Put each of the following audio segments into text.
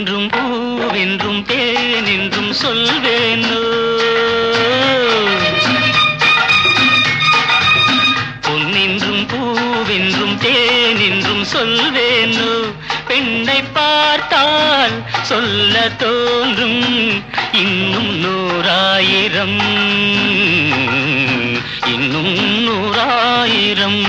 பொன்னென்றும் பூவென்றும் தேனென்றும் சொல்வேனோ, பொன்னென்றும் பூவென்றும் தேனென்றும் சொல்வேனோ. பெண்ணை பார்த்தால் சொல்ல தோன்றும் இன்னும் நூறாயிரம், இன்னும் நூறாயிரம்.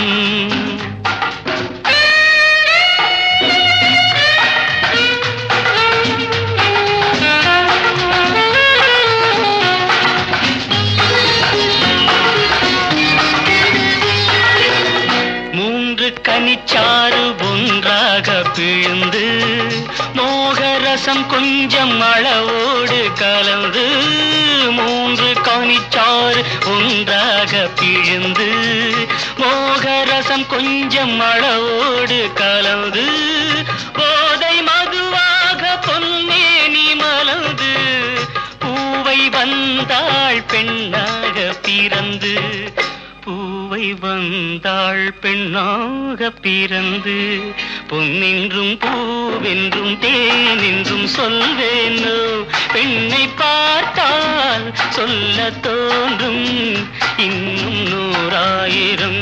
கனிச்சாறு ஒன்றாக பிழிந்து மோகரசம் கொஞ்சம் அளவோடு கலந்து, மூன்று கனிச்சாறு ஒன்றாக பிழிந்து மோகரசம் கொஞ்சம் அளவோடு கலந்து, போதை மதுவாக பொன்னேனி மலர்ந்து பூவை வந்தாள் பெண்ணாக பிறந்து, பூவை வந்தாள் பெண்ணாக பிறந்து. பொன்னென்றும் பூவென்றும் தேனென்றும் சொல்வேனோ, பெண்ணை பார்த்தால் சொல்ல தோன்றும் இன்னும் நூறாயிரம்.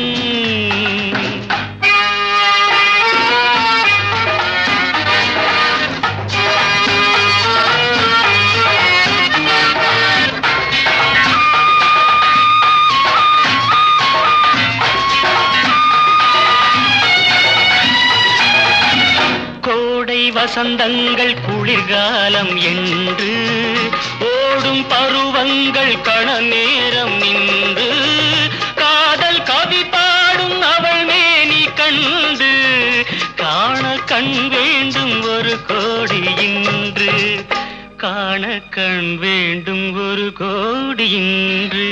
வசந்தங்கள் குளிர்காலம் என்று ஓடும் பருவங்கள் கண நேரம் நின்று, காதல் கவி பாடும் அவள் மேனி கண்டு காண கண் வேண்டும் ஒரு கோடி இன்று, காண கண் வேண்டும் ஒரு கோடி இன்று.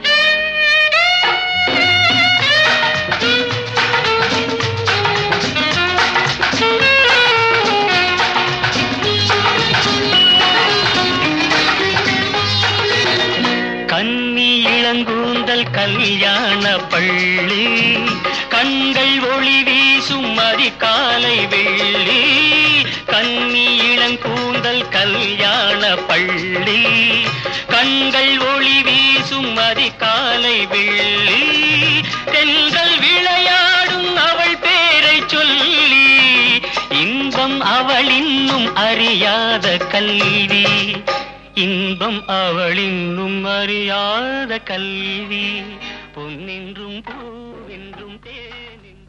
இளங்கூந்தல் கல்யாண பள்ளி, கண்கள் ஒளி வீசும் அதிகாலை வெள்ளி, கன்னி இளங்கூந்தல் கல்யாண பள்ளி, கண்கள் ஒளி வீசும் அதிகாலை வெள்ளி, தென்றல் விளையாடும் அவள் பேரை சொல்லி, இன்பம் அவள் இன்னும் அறியாத கல்வி, இன்பம் அவள் இன்னும் அறியாத கல்வி. பொன்னென்றும் பூவென்றும் தேனென்றும்